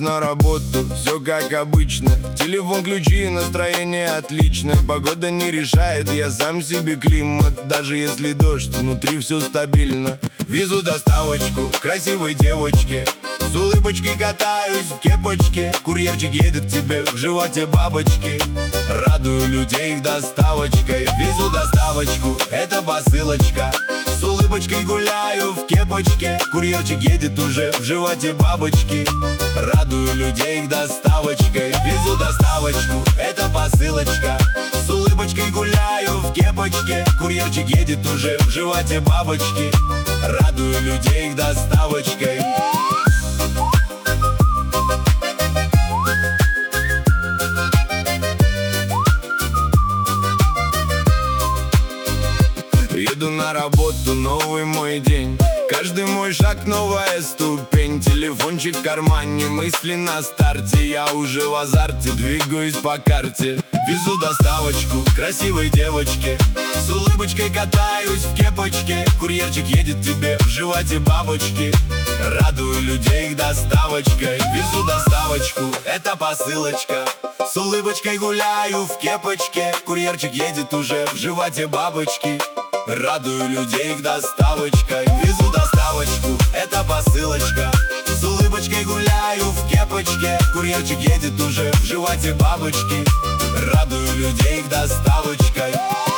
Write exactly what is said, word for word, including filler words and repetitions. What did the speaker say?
на работу, все как обычно. Телефон, ключи, настроение отлично. Погода не решает, я сам себе климат. Даже если дождь, внутри все стабильно. Везу доставочку красивой девочке, с улыбочкой катаюсь в кепочке. Курьерчик едет к тебе, в животе бабочки. Радую людей их доставочкой. Везу доставочку, это посылочка. С улыбочкой гуляю в кепочке. Курьерчик едет уже, в животе бабочки. Радую людей их доставочкой. Везу доставочку, это посылочка. С улыбочкой гуляю в кепочке. Курьерчик едет уже, в животе бабочки. Радую людей их доставочкой. Еду на работу, новый мой день. Каждый мой шаг новая ступень. Телефончик в кармане, мысли на старте. Я уже в азарте, двигаюсь по карте. Везу доставочку красивой девочке, с улыбочкой катаюсь в кепочке. Курьерчик едет тебе, в животе бабочки. Радую людей их доставочкой. Везу доставочку, это посылочка. С улыбочкой гуляю в кепочке. Курьерчик едет уже, в животе бабочки. Радую людей их доставочкой. Везу доставочку, это посылочка. С улыбочкой гуляю в кепочке. Курьерчик едет уже, в животе бабочки. Радую людей их доставочкой.